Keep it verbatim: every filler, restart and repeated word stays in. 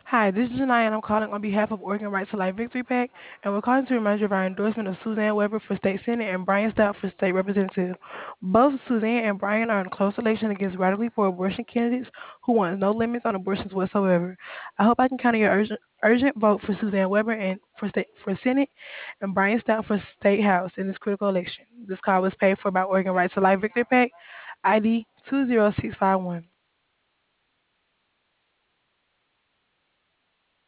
Hi, this is Janai, and I'm calling on behalf of Oregon Right to Life Victory PAC, and we're calling to remind you of our endorsement of Suzanne Weber for State Senate and Brian Stout for State Representative. Both Suzanne and Brian are in close election against radically pro-abortion candidates who want no limits on abortions whatsoever. I hope I can count on your urgent, urgent vote for Suzanne Weber and for state for Senate and Brian Stout for State House in this critical election. This call was paid for by Oregon Right to Life Victory PAC, I D two zero six five one.